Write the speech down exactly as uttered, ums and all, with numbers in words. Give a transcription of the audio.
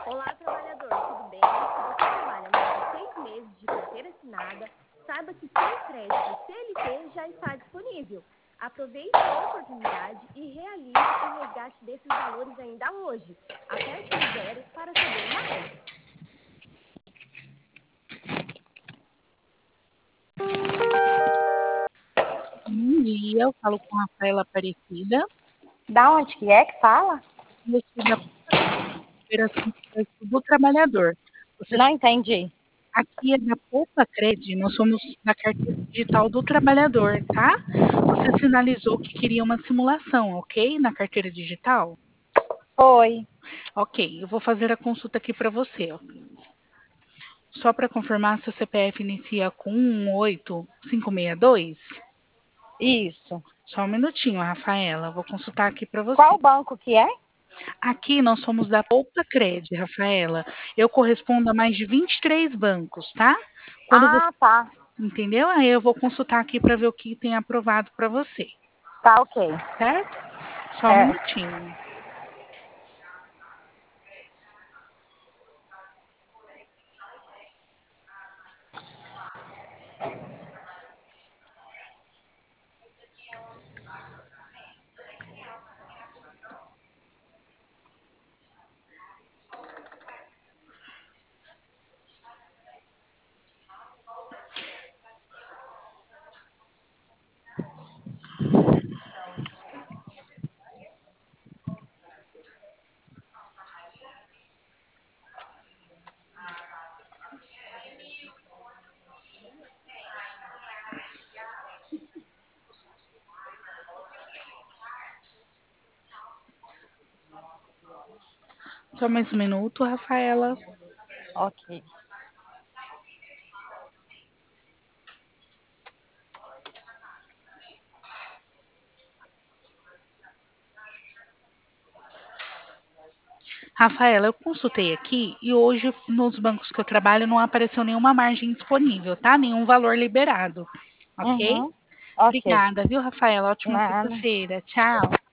Olá, trabalhador, tudo bem? Se você trabalha mais de seis meses de carteira assinada, saiba que seu crédito C L T já está disponível. Aproveite a oportunidade e realize o resgate desses valores ainda hoje. Aperte o zero para saber mais. Bom dia, eu falo com a Rafaela Aparecida. Da onde que é que fala? Eu sou da Operação Crédito do Trabalhador. Você Não entendi. aqui é da Poupa Cred, nós somos da carteira digital do trabalhador, tá? Você sinalizou que queria uma simulação, ok? Na carteira digital? Foi. Ok, eu vou fazer a consulta aqui para você. Ó. Só para confirmar, seu C P F inicia com um oito cinco seis dois? Isso. Só um minutinho, Rafaela. Vou consultar aqui para você. Qual banco que é? Aqui nós somos da Poupa Cred, Rafaela. Eu correspondo a mais de vinte e três bancos, tá? Quando você Ah, tá. entendeu? Aí eu vou consultar aqui para ver o que tem aprovado para você, Tá, ok. certo? Só um Certo. minutinho. Só mais um minuto, Rafaela. Ok. Rafaela, eu consultei aqui e hoje nos bancos que eu trabalho não apareceu nenhuma margem disponível, tá? Nenhum valor liberado, ok? Uhum. Ok. Obrigada, viu, Rafaela? Ótima Nada. sexta-feira. Tchau.